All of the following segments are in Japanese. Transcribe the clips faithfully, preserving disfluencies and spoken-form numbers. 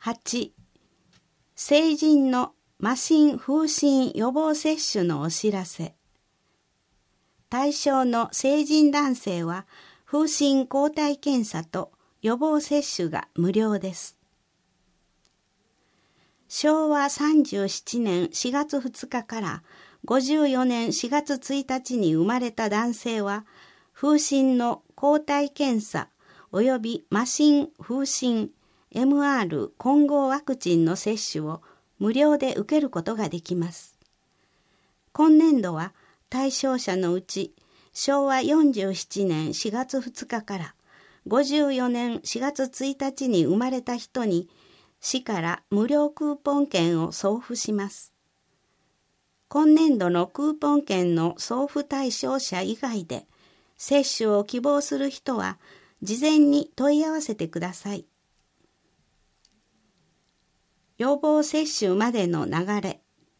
はち、成人の麻疹風疹予防接種のお知らせ。対象の成人男性は風疹抗体検査と予防接種が無料です。しょうわさんじゅうななねんしがつふつかからごじゅうよねんしがつついたちに生まれた男性は風疹の抗体検査および麻疹風疹 エムアール 混合ワクチンの接種を無料で受けることができます。今年度は対象者のうちしょうわよんじゅうななねんしがつふつかからごじゅうよねんしがつついたちに生まれた人に市から無料クーポン券を送付します。今年度のクーポン券の送付対象者以外で接種を希望する人は事前に問い合わせてください。予防接種までの流れ。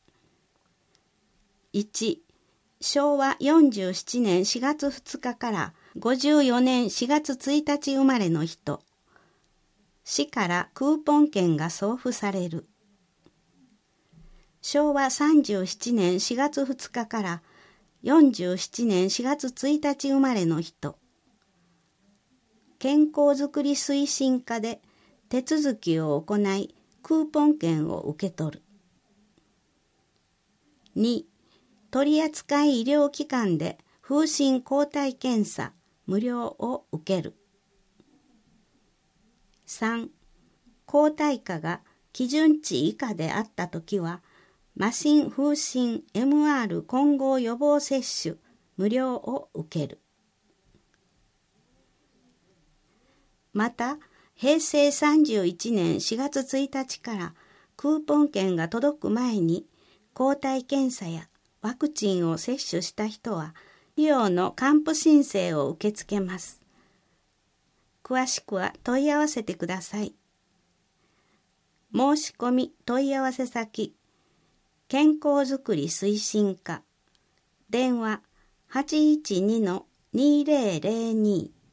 いち、しょうわよんじゅうななねんしがつふつかからごじゅうよねんしがつついたち生まれの人。市からクーポン券が送付される。しょうわさんじゅうななねんしがつふつかからよんじゅうななねんしがつついたち生まれの人。健康づくり推進課で手続きを行い、クーポン券を受け取る。に、取扱医療機関で風疹抗体検査無料を受ける。さん、抗体価が基準値以下であったときは、麻疹風疹 エムアール 混合予防接種無料を受ける。また、へいせいさんじゅういちねんしがつついたちからクーポン券が届く前に抗体検査やワクチンを接種した人は費用の還付申請を受け付けます。詳しくは問い合わせてください。申し込み問い合わせ先、健康づくり推進課、電話 はちいちにのにぜろぜろに